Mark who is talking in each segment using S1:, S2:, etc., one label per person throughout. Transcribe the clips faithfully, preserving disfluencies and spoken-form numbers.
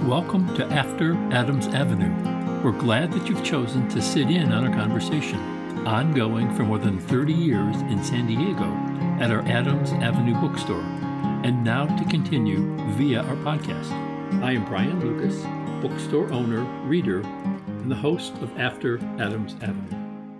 S1: Welcome to After Adams Avenue. We're glad that you've chosen to sit in on our conversation, ongoing for more than thirty years in San Diego at our Adams Avenue bookstore, and now to continue via our podcast. I am Brian Lucas, bookstore owner, reader, and the host of After Adams Avenue.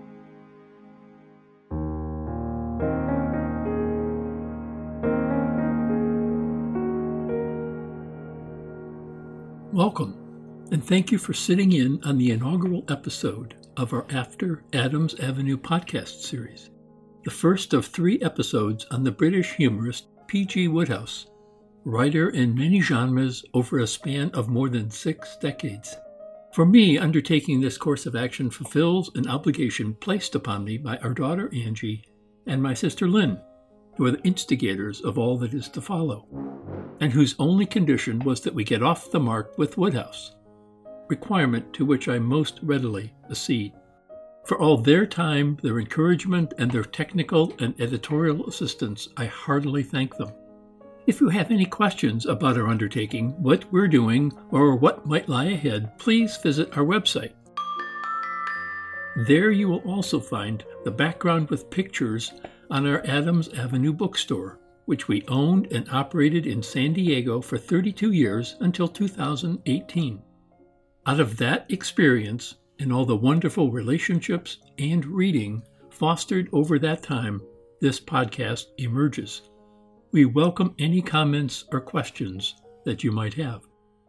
S1: Welcome, and thank you for sitting in on the inaugural episode of our After Adams Avenue podcast series, the first of three episodes on the British humorist P G Wodehouse, writer in many genres over a span of more than six decades. For me, undertaking this course of action fulfills an obligation placed upon me by our daughter Angie and my sister Lynn, who are the instigators of all that is to follow, and whose only condition was that we get off the mark with Wodehouse, requirement to which I most readily accede. For all their time, their encouragement, and their technical and editorial assistance, I heartily thank them. If you have any questions about our undertaking, what we're doing, or what might lie ahead, please visit our website. There you will also find the background with pictures on our Adams Avenue bookstore, which we owned and operated in San Diego for thirty-two years until two thousand eighteen. Out of that experience and all the wonderful relationships and reading fostered over that time, this podcast emerges. We welcome any comments or questions that you might have.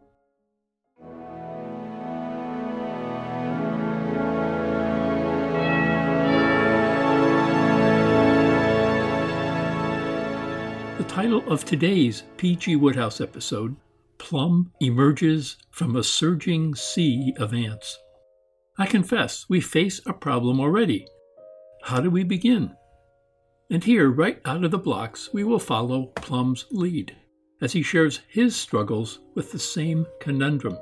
S1: The title of today's P G Wodehouse episode, Plum Emerges from a Surging Sea of Ants. I confess, we face a problem already. How do we begin? And here, right out of the blocks, we will follow Plum's lead, as he shares his struggles with the same conundrum.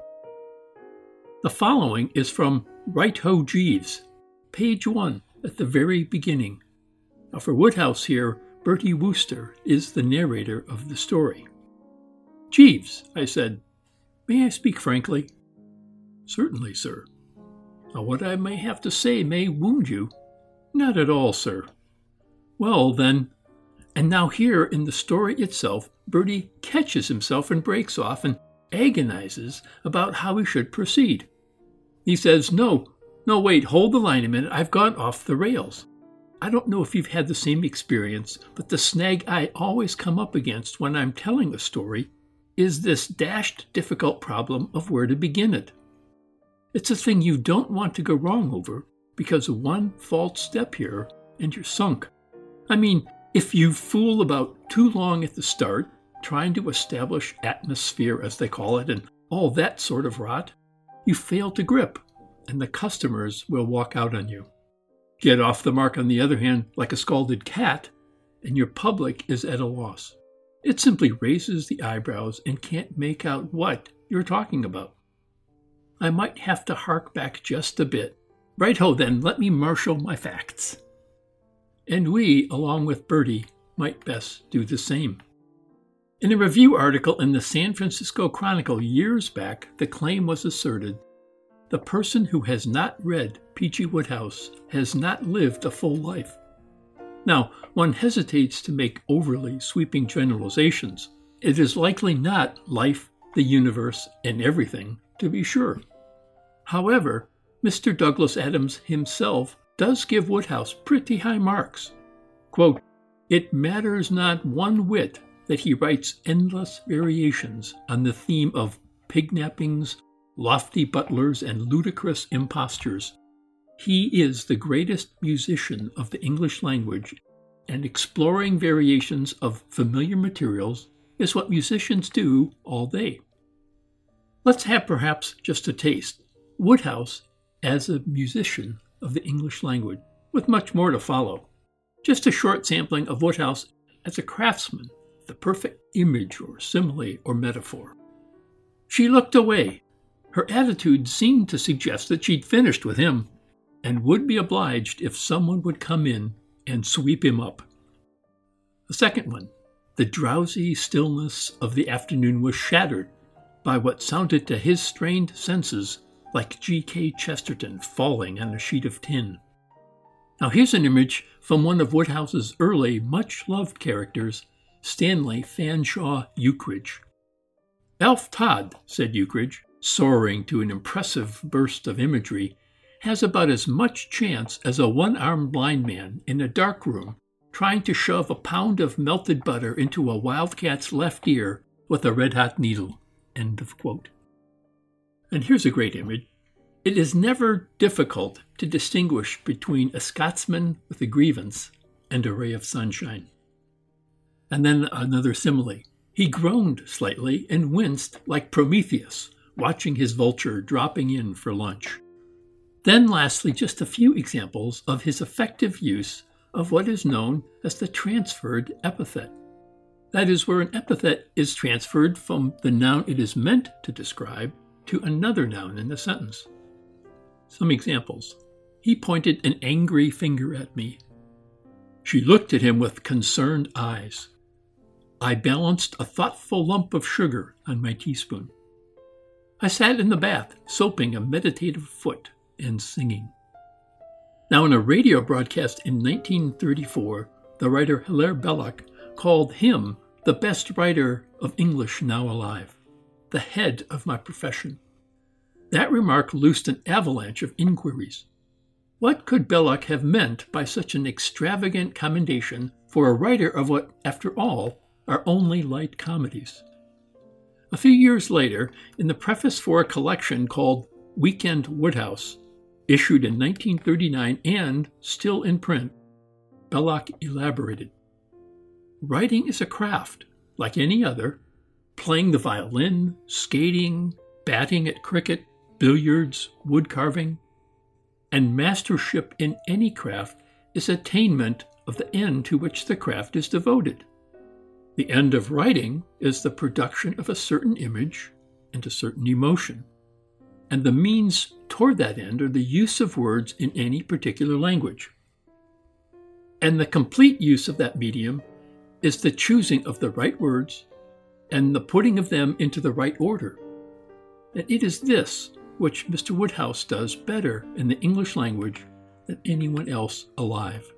S1: The following is from Right Ho Jeeves, page one, at the very beginning. Now for Wodehouse here, Bertie Wooster is the narrator of the story. "Jeeves," I said, "may I speak frankly?" "Certainly, sir." "Now, what I may have to say may wound you." "Not at all, sir." "Well, then," and now here in the story itself, Bertie catches himself and breaks off and agonizes about how he should proceed. He says, no, no, wait, hold the line a minute, I've gone off the rails. I don't know if you've had the same experience, but the snag I always come up against when I'm telling a story is this dashed difficult problem of where to begin it. It's a thing you don't want to go wrong over, because of one false step here and you're sunk. I mean, if you fool about too long at the start, trying to establish atmosphere, as they call it, and all that sort of rot, you fail to grip, and the customers will walk out on you. Get off the mark, on the other hand, like a scalded cat, and your public is at a loss. It simply raises the eyebrows and can't make out what you're talking about. I might have to hark back just a bit. Right-ho then, let me marshal my facts. And we, along with Bertie, might best do the same. In a review article in the San Francisco Chronicle years back, the claim was asserted, the person who has not read P G Wodehouse has not lived a full life. Now, one hesitates to make overly sweeping generalizations. It is likely not life, the universe, and everything, to be sure. However, Mister Douglas Adams himself does give Wodehouse pretty high marks. Quote, "It matters not one whit that he writes endless variations on the theme of pignappings, lofty butlers, and ludicrous impostures. He is the greatest musician of the English language, and exploring variations of familiar materials is what musicians do all day." Let's have perhaps just a taste. Wodehouse as a musician of the English language, with much more to follow. Just a short sampling of Wodehouse as a craftsman, the perfect image or simile or metaphor. "She looked away. Her attitude seemed to suggest that she'd finished with him, and would be obliged if someone would come in and sweep him up." The second one, The drowsy stillness of the afternoon was shattered by what sounded to his strained senses like G K Chesterton falling on a sheet of tin. Now here's an image from one of Woodhouse's early, much-loved characters, Stanley Fanshawe Ukridge. "Alf Todd," said Ukridge, soaring to an impressive burst of imagery, "has about as much chance as a one-armed blind man in a dark room trying to shove a pound of melted butter into a wildcat's left ear with a red-hot needle." End of quote. And here's a great image. It is never difficult to distinguish between a Scotsman with a grievance and a ray of sunshine. And then another simile. "He groaned slightly and winced like Prometheus, watching his vulture dropping in for lunch." Then lastly, just a few examples of his effective use of what is known as the transferred epithet. That is, where an epithet is transferred from the noun it is meant to describe to another noun in the sentence. Some examples. "He pointed an angry finger at me." "She looked at him with concerned eyes." "I balanced a thoughtful lump of sugar on my teaspoon." "I sat in the bath, soaping a meditative foot and singing." Now, in a radio broadcast in nineteen thirty-four, the writer Hilaire Belloc called him the best writer of English now alive, the head of my profession. That remark loosed an avalanche of inquiries. What could Belloc have meant by such an extravagant commendation for a writer of what, after all, are only light comedies? A few years later, in the preface for a collection called Weekend Woodhouse, issued in nineteen thirty-nine and still in print, Belloc elaborated. "Writing is a craft, like any other. Playing the violin, skating, batting at cricket, billiards, wood carving, and mastership in any craft is attainment of the end to which the craft is devoted. The end of writing is the production of a certain image and a certain emotion, and the means toward that end are the use of words in any particular language. And the complete use of that medium is the choosing of the right words and the putting of them into the right order. And it is this which Mister Woodhouse does better in the English language than anyone else alive."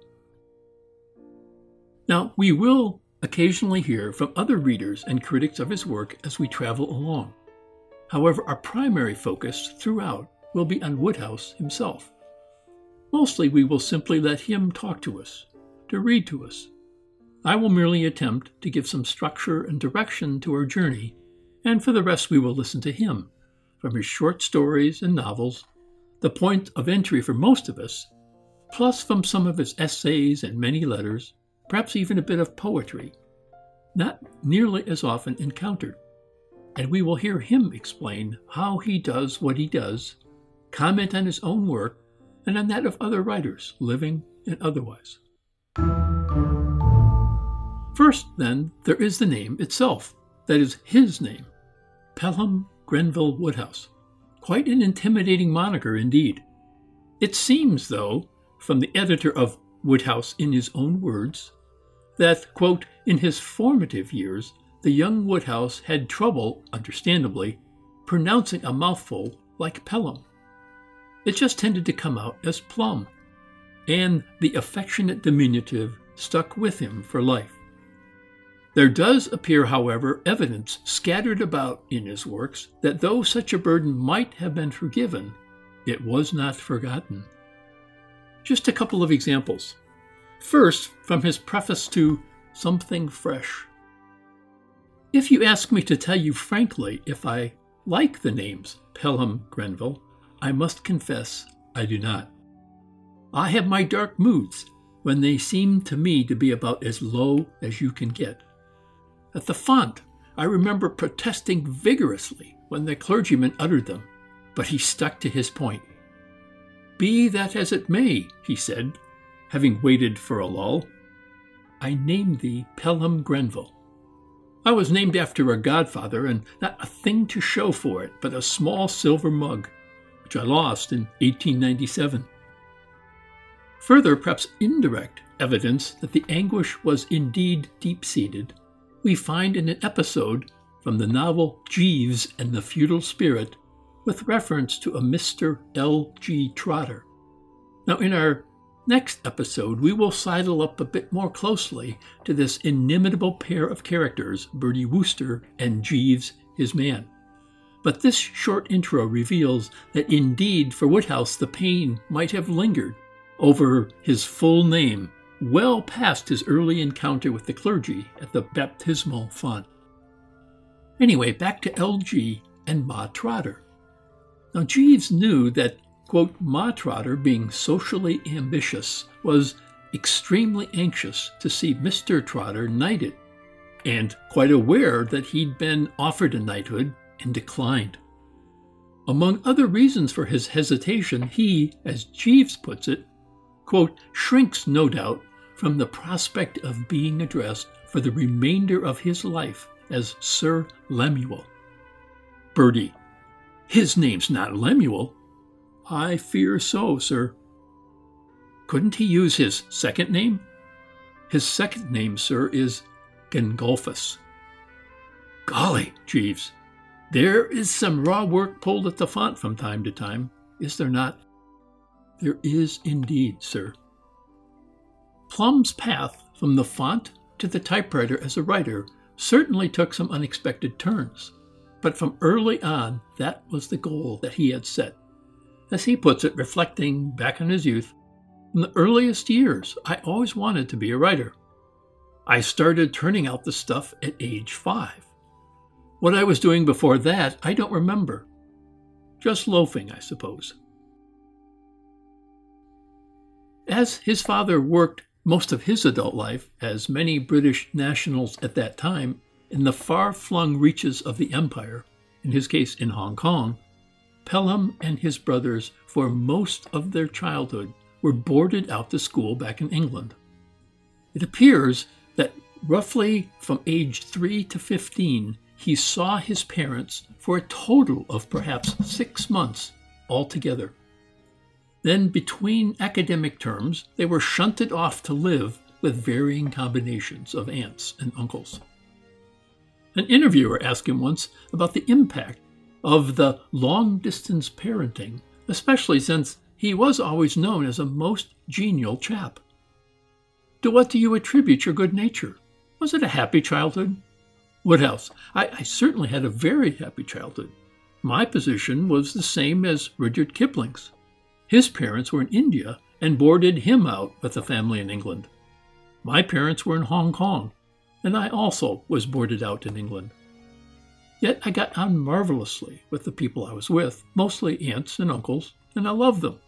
S1: Now, we will occasionally hear from other readers and critics of his work as we travel along. However, our primary focus throughout will be on Woodhouse himself. Mostly we will simply let him talk to us, to read to us. I will merely attempt to give some structure and direction to our journey, and for the rest we will listen to him, from his short stories and novels, the point of entry for most of us, plus from some of his essays and many letters, perhaps even a bit of poetry, not nearly as often encountered. And we will hear him explain how he does what he does, comment on his own work, and on that of other writers, living and otherwise. First, then, there is the name itself, that is, his name, Pelham Grenville Woodhouse. Quite an intimidating moniker indeed. It seems, though, from the editor of Woodhouse in his own words, that, quote, in his formative years, the young Woodhouse had trouble, understandably, pronouncing a mouthful like Pelham. It just tended to come out as Plum, and the affectionate diminutive stuck with him for life. There does appear, however, evidence scattered about in his works that though such a burden might have been forgiven, it was not forgotten. Just a couple of examples. First, from his preface to Something Fresh. If you ask me to tell you frankly if I like the names Pelham Grenville, I must confess I do not. I have my dark moods when they seem to me to be about as low as you can get. At the font, I remember protesting vigorously when the clergyman uttered them, but he stuck to his point. "Be that as it may," he said, having waited for a lull, "I named thee Pelham Grenville. I was named after a godfather, and not a thing to show for it but a small silver mug, which I lost in eighteen ninety-seven. Further, perhaps indirect evidence that the anguish was indeed deep-seated, we find in an episode from the novel Jeeves and the Feudal Spirit, with reference to a Mister L G Trotter. Now, in our next episode, we will sidle up a bit more closely to this inimitable pair of characters, Bertie Wooster and Jeeves, his man. But this short intro reveals that indeed for Woodhouse the pain might have lingered over his full name well past his early encounter with the clergy at the baptismal font. Anyway, back to L G and Ma Trotter. Now, Jeeves knew that, quote, Ma Trotter, being socially ambitious, was extremely anxious to see Mister Trotter knighted, and quite aware that he'd been offered a knighthood and declined. Among other reasons for his hesitation, he, as Jeeves puts it, quote, shrinks, no doubt, from the prospect of being addressed for the remainder of his life as Sir Lemuel. Bertie: his name's not Lemuel. I fear so, sir. Couldn't he use his second name? His second name, sir, is Gengulphus. Golly, Jeeves, there is some raw work pulled at the font from time to time, is there not? There is indeed, sir. Plum's path from the font to the typewriter as a writer certainly took some unexpected turns, but from early on, that was the goal that he had set. As he puts it, reflecting back on his youth, from the earliest years, I always wanted to be a writer. I started turning out the stuff at age five. What I was doing before that, I don't remember. Just loafing, I suppose. As his father worked most of his adult life, as many British nationals at that time, in the far-flung reaches of the empire, in his case in Hong Kong, Pelham and his brothers, for most of their childhood, were boarded out to school back in England. It appears that roughly from age three to fifteen, he saw his parents for a total of perhaps six months altogether. Then, between academic terms, they were shunted off to live with varying combinations of aunts and uncles. An interviewer asked him once about the impact of the long-distance parenting, especially since he was always known as a most genial chap. To what do you attribute your good nature? Was it a happy childhood? Woodhouse: I, I certainly had a very happy childhood. My position was the same as Rudyard Kipling's. His parents were in India and boarded him out with a family in England. My parents were in Hong Kong, and I also was boarded out in England. Yet I got on marvelously with the people I was with, mostly aunts and uncles, and I loved them.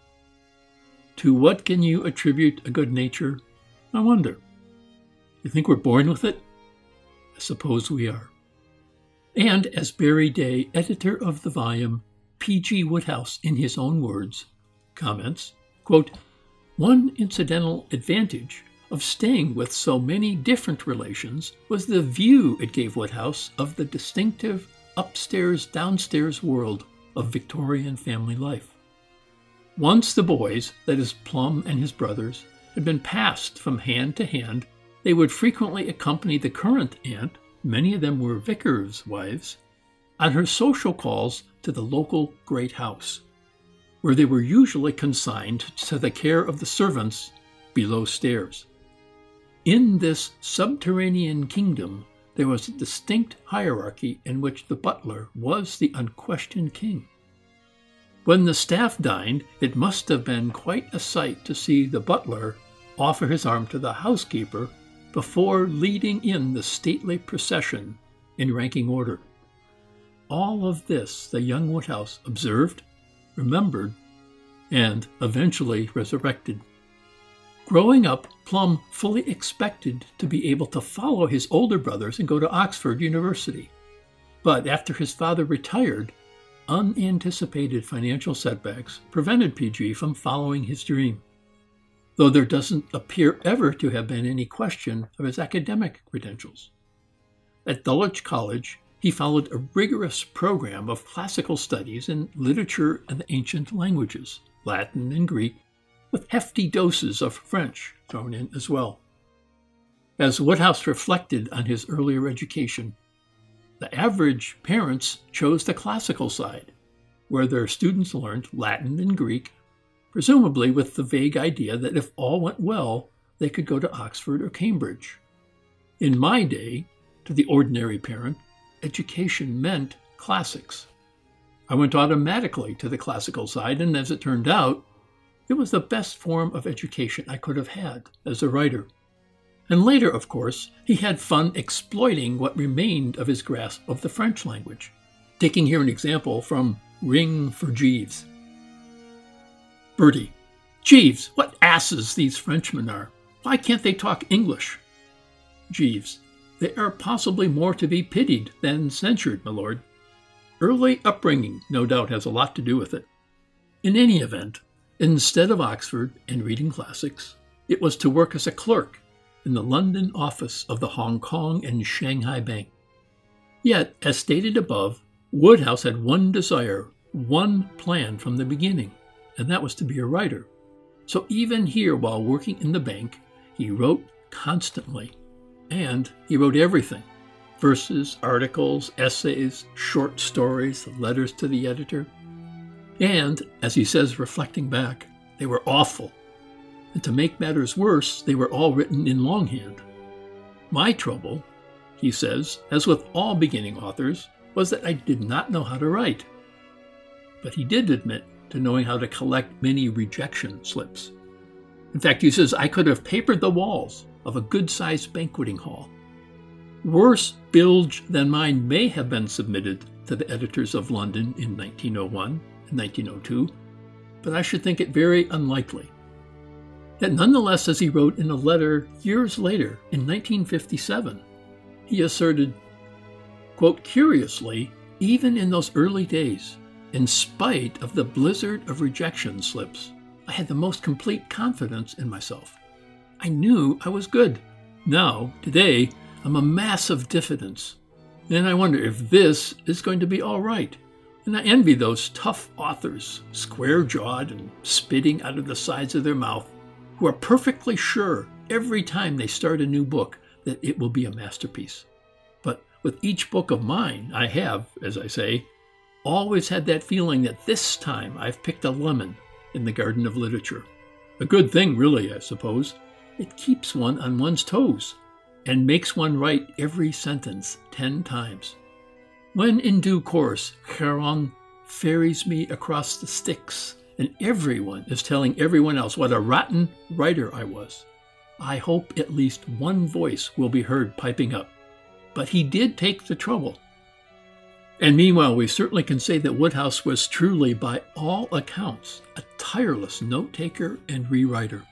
S1: To what can you attribute a good nature? I wonder. You think we're born with it? I suppose we are. And as Barry Day, editor of the volume, P G Woodhouse, in his own words, comments, quote, one incidental advantage of staying with so many different relations was the view it gave Woodhouse of the distinctive upstairs-downstairs world of Victorian family life. Once the boys, that is Plum and his brothers, had been passed from hand to hand, they would frequently accompany the current aunt, many of them were vicars' wives, on her social calls to the local great house, where they were usually consigned to the care of the servants below stairs. In this subterranean kingdom, there was a distinct hierarchy in which the butler was the unquestioned king. When the staff dined, it must have been quite a sight to see the butler offer his arm to the housekeeper before leading in the stately procession in ranking order. All of this the young Woodhouse observed, remembered, and eventually resurrected. Growing up, Plum fully expected to be able to follow his older brothers and go to Oxford University. But after his father retired, unanticipated financial setbacks prevented P G from following his dream, though there doesn't appear ever to have been any question of his academic credentials. At Dulwich College, he followed a rigorous program of classical studies in literature and the ancient languages, Latin and Greek, with hefty doses of French thrown in as well. As Woodhouse reflected on his earlier education, The average parents chose the classical side, where their students learned Latin and Greek, presumably with the vague idea that if all went well, they could go to Oxford or Cambridge. In my day, to the ordinary parent, education meant classics. I went automatically to the classical side, and as it turned out, it was the best form of education I could have had as a writer. And later, of course, he had fun exploiting what remained of his grasp of the French language. Taking here an example from Ring for Jeeves. Bertie: Jeeves, what asses these Frenchmen are. Why can't they talk English? Jeeves: They are possibly more to be pitied than censured, my lord. Early upbringing, no doubt, has a lot to do with it. In any event, instead of Oxford and reading classics, it was to work as a clerk in the London office of the Hong Kong and Shanghai Bank. Yet, as stated above, Woodhouse had one desire, one plan from the beginning, and that was to be a writer. So even here, while working in the bank, he wrote constantly, and he wrote everything. Verses, articles, essays, short stories, letters to the editor. And, as he says reflecting back, they were awful. And to make matters worse, they were all written in longhand. My trouble, he says, as with all beginning authors, was that I did not know how to write. But he did admit to knowing how to collect many rejection slips. In fact, he says, I could have papered the walls of a good-sized banqueting hall. Worse bilge than mine may have been submitted to the editors of London in nineteen oh one and nineteen oh two, but I should think it very unlikely. Yet nonetheless, as he wrote in a letter years later in nineteen fifty-seven, he asserted, quote, curiously, even in those early days, in spite of the blizzard of rejection slips, I had the most complete confidence in myself. I knew I was good. Now, today, I'm a mass of diffidence, and I wonder if this is going to be all right. And I envy those tough authors, square-jawed and spitting out of the sides of their mouth, who are perfectly sure every time they start a new book that it will be a masterpiece. But with each book of mine, I have, as I say, always had that feeling that this time I've picked a lemon in the garden of literature. A good thing, really, I suppose. It keeps one on one's toes and makes one write every sentence ten times. When in due course, Charon ferries me across the Styx, and everyone is telling everyone else what a rotten writer I was, I hope at least one voice will be heard piping up. But he did take the trouble. And meanwhile, we certainly can say that Woodhouse was truly, by all accounts, a tireless note-taker and rewriter.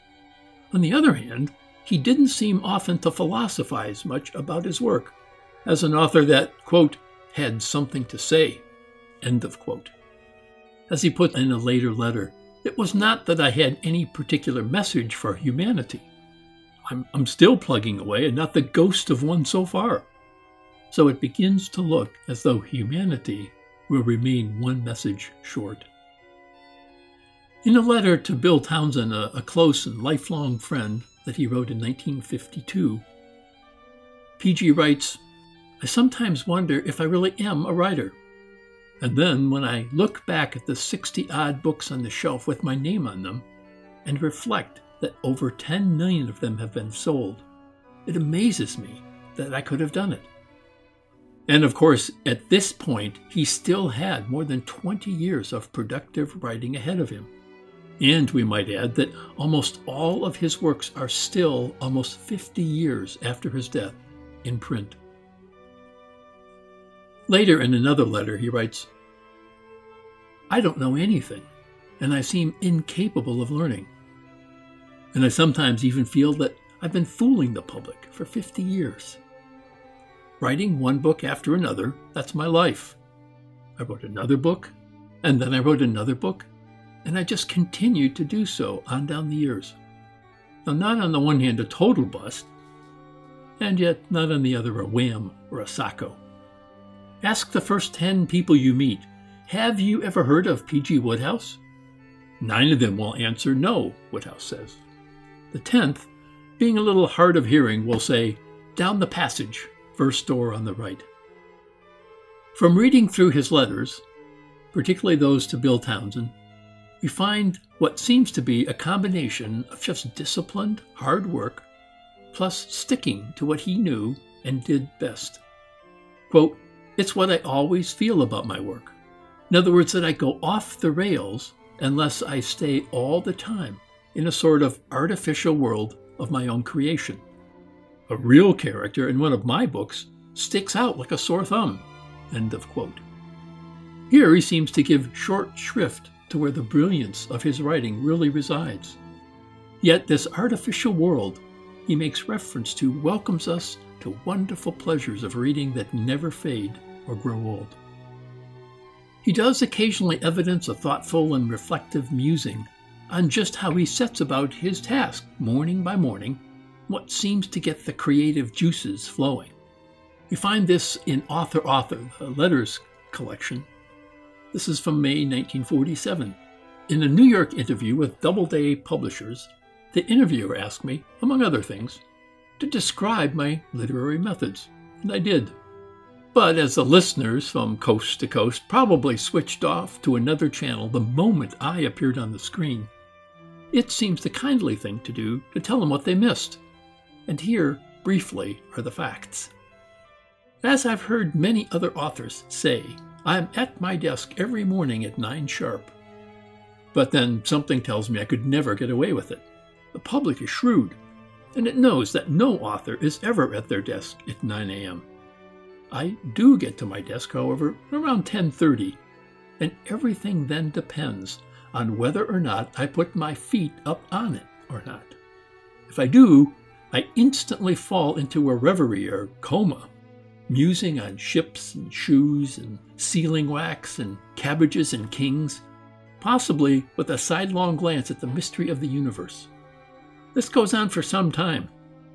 S1: On the other hand, he didn't seem often to philosophize much about his work, as an author that, quote, had something to say, end of quote. As he put in a later letter, it was not that I had any particular message for humanity. I'm, I'm still plugging away and not the ghost of one so far. So it begins to look as though humanity will remain one message short. In a letter to Bill Townsend, a, a close and lifelong friend that he wrote in nineteen fifty-two, P G writes, I sometimes wonder if I really am a writer. And then when I look back at the sixty-odd books on the shelf with my name on them and reflect that over ten million of them have been sold, it amazes me that I could have done it. And of course, at this point, he still had more than twenty years of productive writing ahead of him. And we might add that almost all of his works are still almost fifty years after his death in print. Later in another letter, he writes, I don't know anything, and I seem incapable of learning. And I sometimes even feel that I've been fooling the public for fifty years. Writing one book after another, that's my life. I wrote another book, and then I wrote another book, and I just continued to do so on down the years. Now, not on the one hand a total bust, and yet not on the other a wham or a sacco. Ask the first ten people you meet, have you ever heard of P G Woodhouse? Nine of them will answer no, Woodhouse says. The tenth, being a little hard of hearing, will say, down the passage, first door on the right. From reading through his letters, particularly those to Bill Townsend, we find what seems to be a combination of just disciplined, hard work, plus sticking to what he knew and did best. Quote, "It's what I always feel about my work. In other words, that I go off the rails unless I stay all the time in a sort of artificial world of my own creation. A real character in one of my books sticks out like a sore thumb." End of quote. Here he seems to give short shrift to where the brilliance of his writing really resides. Yet this artificial world he makes reference to welcomes us to wonderful pleasures of reading that never fade or grow old. He does occasionally evidence a thoughtful and reflective musing on just how he sets about his task morning by morning, what seems to get the creative juices flowing. We find this in Author Author, the letters collection. This is from May nineteen forty-seven. In a New York interview with Doubleday Publishers, the interviewer asked me, among other things, to describe my literary methods, and I did. But as the listeners from coast to coast probably switched off to another channel the moment I appeared on the screen, it seems the kindly thing to do to tell them what they missed. And here, briefly, are the facts. As I've heard many other authors say, I'm at my desk every morning at nine sharp. But then something tells me I could never get away with it. The public is shrewd, and it knows that no author is ever at their desk at nine a.m. I do get to my desk, however, around ten thirty, and everything then depends on whether or not I put my feet up on it or not. If I do, I instantly fall into a reverie or coma, musing on ships and shoes and sealing wax and cabbages and kings, possibly with a sidelong glance at the mystery of the universe. This goes on for some time.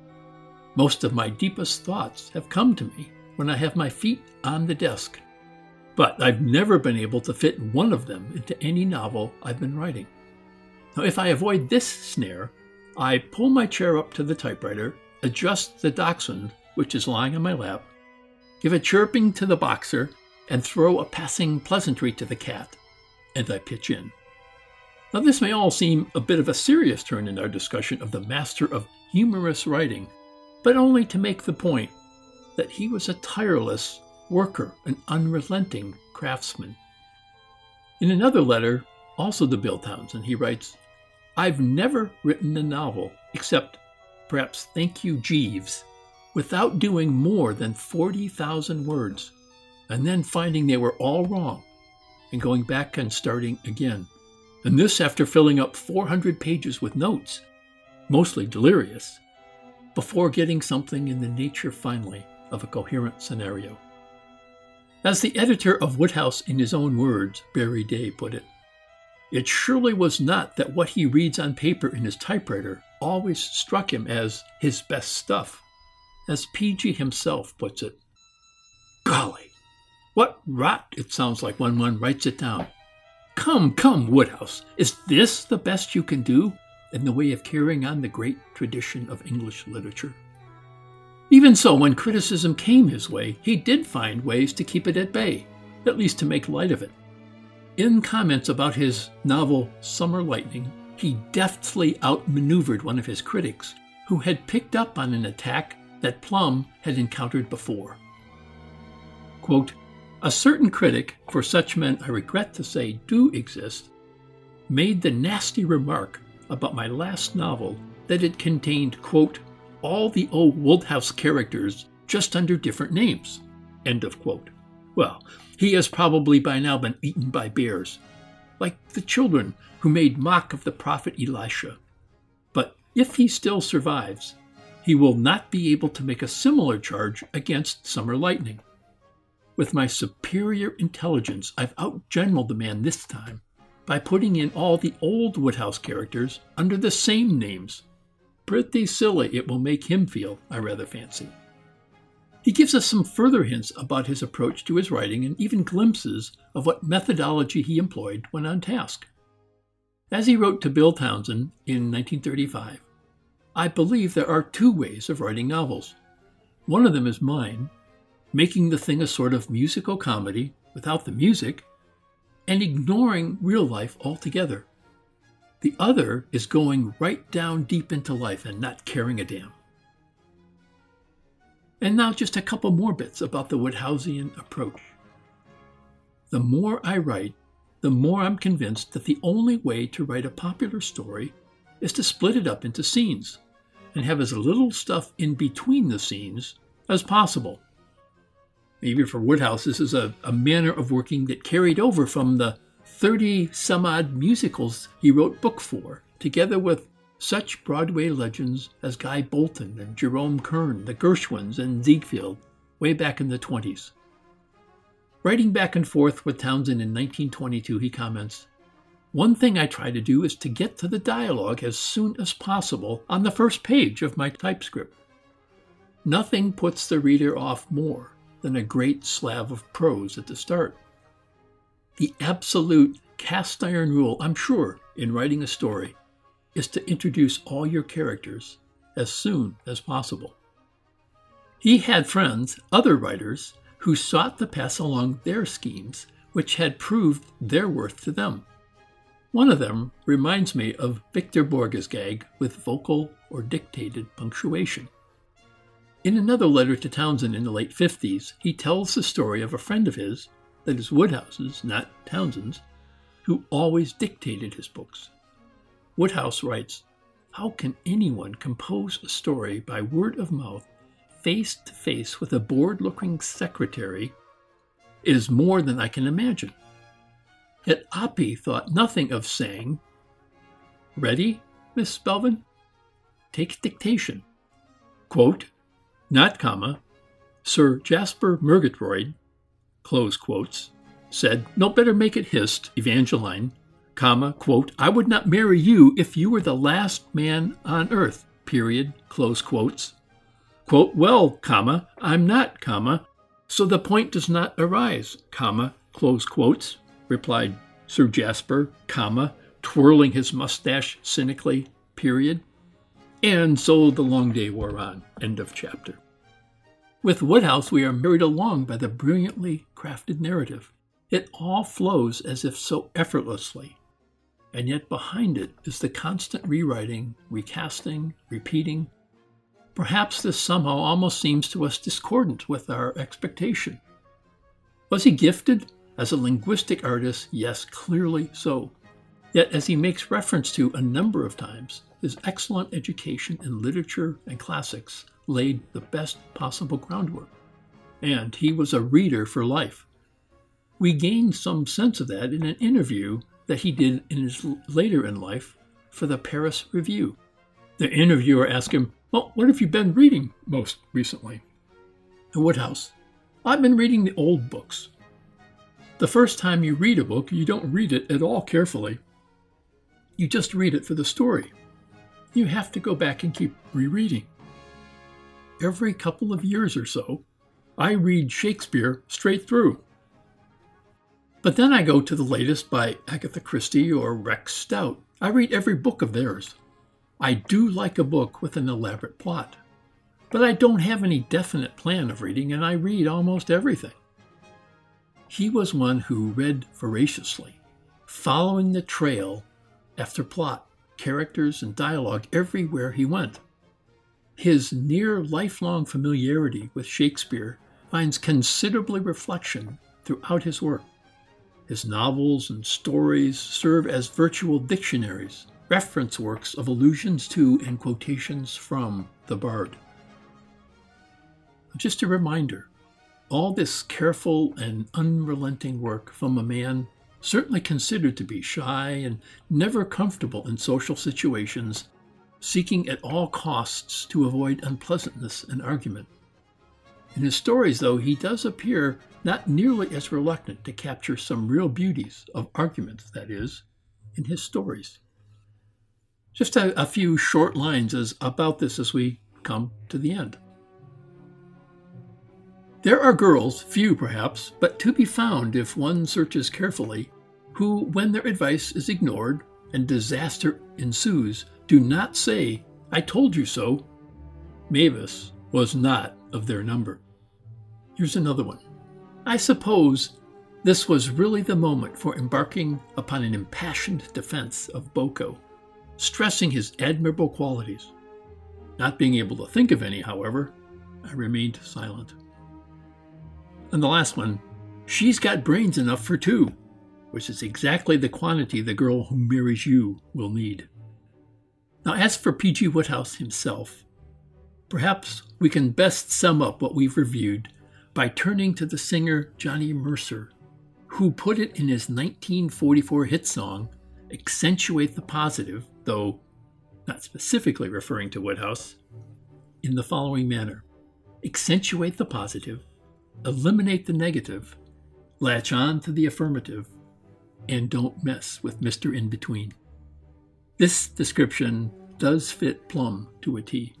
S1: Most of my deepest thoughts have come to me when I have my feet on the desk, but I've never been able to fit one of them into any novel I've been writing. Now, if I avoid this snare, I pull my chair up to the typewriter, adjust the dachshund, which is lying on my lap, give a chirping to the boxer, and throw a passing pleasantry to the cat, and I pitch in. Now, this may all seem a bit of a serious turn in our discussion of the master of humorous writing, but only to make the point that he was a tireless worker, an unrelenting craftsman. In another letter, also to Bill Townsend, he writes, I've never written a novel, except perhaps Thank You, Jeeves, without doing more than forty thousand words, and then finding they were all wrong, and going back and starting again. And this after filling up four hundred pages with notes, mostly delirious, before getting something in the nature finally of a coherent scenario. As the editor of Woodhouse, in his own words, Barry Day, put it, it surely was not that what he reads on paper in his typewriter always struck him as his best stuff. As P G himself puts it, golly, what rot it sounds like when one writes it down. Come, come, Woodhouse, is this the best you can do in the way of carrying on the great tradition of English literature? Even so, when criticism came his way, he did find ways to keep it at bay, at least to make light of it. In comments about his novel Summer Lightning, he deftly outmaneuvered one of his critics, who had picked up on an attack that Plum had encountered before. Quote, a certain critic, for such men I regret to say do exist, made the nasty remark about my last novel that it contained, quote, all the old Woodhouse characters just under different names, end of quote. Well, he has probably by now been eaten by bears, like the children who made mock of the prophet Elisha. But if he still survives, he will not be able to make a similar charge against Summer Lightning. With my superior intelligence, I've outgeneraled the man this time by putting in all the old Woodhouse characters under the same names. Pretty silly it will make him feel, I rather fancy. He gives us some further hints about his approach to his writing and even glimpses of what methodology he employed when on task. As he wrote to Bill Townsend in nineteen thirty-five, I believe there are two ways of writing novels. One of them is mine, making the thing a sort of musical comedy without the music, and ignoring real life altogether. The other is going right down deep into life and not caring a damn. And now just a couple more bits about the Woodhouseian approach. The more I write, the more I'm convinced that the only way to write a popular story is to split it up into scenes and have as little stuff in between the scenes as possible. Maybe for Woodhouse, this is a, a manner of working that carried over from the thirty-some-odd musicals he wrote book for, together with such Broadway legends as Guy Bolton and Jerome Kern, the Gershwins, and Ziegfeld, way back in the twenties. Writing back and forth with Townsend in nineteen twenty-two, he comments, "One thing I try to do is to get to the dialogue as soon as possible on the first page of my typescript. Nothing puts the reader off more than a great slab of prose at the start. The absolute cast iron rule, I'm sure, in writing a story is to introduce all your characters as soon as possible." He had friends, other writers, who sought to pass along their schemes, which had proved their worth to them. One of them reminds me of Victor Borge's gag with vocal or dictated punctuation. In another letter to Townsend in the late fifties, he tells the story of a friend of his, that is Woodhouse's, not Townsend's, who always dictated his books. Woodhouse writes, "How can anyone compose a story by word of mouth, face to face with a bored-looking secretary? It is more than I can imagine." Yet Oppie thought nothing of saying, "Ready, Miss Spelman? Take dictation." Quote, not comma, Sir Jasper Murgatroyd, close quotes, said, "No better make it hist, Evangeline, comma, quote, I would not marry you if you were the last man on earth, period, close quotes. Quote, well, comma, I'm not, comma, so the point does not arise, comma, close quotes, replied Sir Jasper, comma, twirling his mustache cynically, period. And so the long day wore on, end of chapter. With Woodhouse, we are carried along by the brilliantly crafted narrative. It all flows as if so effortlessly, and yet behind it is the constant rewriting, recasting, repeating. Perhaps this somehow almost seems to us discordant with our expectation. Was he gifted? As a linguistic artist, yes, clearly so. Yet, as he makes reference to a number of times, his excellent education in literature and classics laid the best possible groundwork. And he was a reader for life. We gained some sense of that in an interview that he did in his later in life for the Paris Review. The interviewer asked him, well, what have you been reading most recently? And Woodhouse, I've been reading the old books. The first time you read a book, you don't read it at all carefully. You just read it for the story. You have to go back and keep rereading. Every couple of years or so, I read Shakespeare straight through. But then I go to the latest by Agatha Christie or Rex Stout. I read every book of theirs. I do like a book with an elaborate plot, but I don't have any definite plan of reading, and I read almost everything. He was one who read voraciously, following the trail after plot, characters, and dialogue everywhere he went. His near lifelong familiarity with Shakespeare finds considerable reflection throughout his work. His novels and stories serve as virtual dictionaries, reference works of allusions to and quotations from the Bard. Just a reminder, all this careful and unrelenting work from a man certainly considered to be shy and never comfortable in social situations, seeking at all costs to avoid unpleasantness and argument. In his stories, though, he does appear not nearly as reluctant to capture some real beauties of arguments, that is, in his stories. Just a, a few short lines as, about this as we come to the end. There are girls, few perhaps, but to be found if one searches carefully, who, when their advice is ignored and disaster ensues, do not say, I told you so. Mavis was not of their number. Here's another one. I suppose this was really the moment for embarking upon an impassioned defense of Boko, stressing his admirable qualities. Not being able to think of any, however, I remained silent. And the last one, she's got brains enough for two, which is exactly the quantity the girl who marries you will need. Now, as for P G Wodehouse himself, perhaps we can best sum up what we've reviewed by turning to the singer Johnny Mercer, who put it in his nineteen forty-four hit song, Accentuate the Positive, though not specifically referring to Wodehouse, in the following manner. Accentuate the positive, eliminate the negative, latch on to the affirmative, and don't mess with Mister In-Between. This description does fit Plum to a T.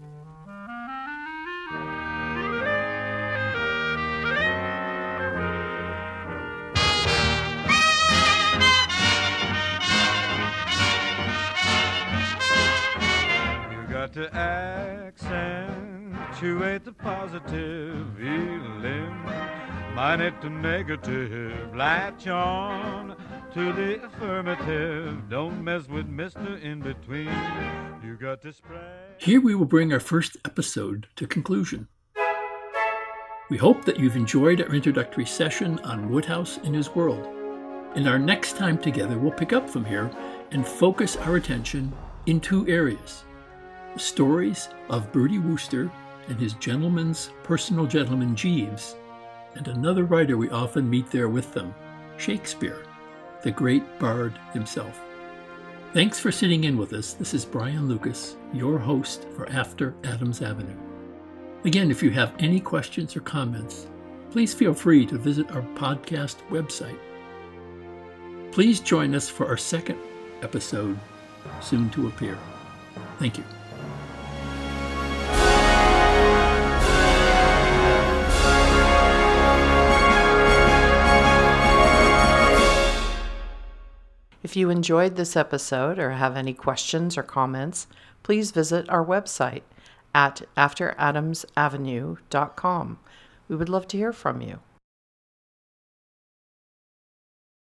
S2: To accentuate the positive, eliminate the negative, latch on to the affirmative, don't mess with Mister In-Between. You got to spread.
S1: Here we will bring our first episode to conclusion. We hope that you've enjoyed our introductory session on Wodehouse and his world, and our next time together we'll pick up from here and focus our attention in two areas. The stories of Bertie Wooster and his gentleman's personal gentleman Jeeves, and another writer we often meet there with them, Shakespeare, the great bard himself. Thanks for sitting in with us. This is Brian Lucas, your host for After Adams Avenue. Again, if you have any questions or comments, please feel free to visit our podcast website. Please join us for our second episode, soon to appear. Thank you.
S3: If you enjoyed this episode or have any questions or comments, please visit our website at after adams avenue dot com. We would love to hear from you.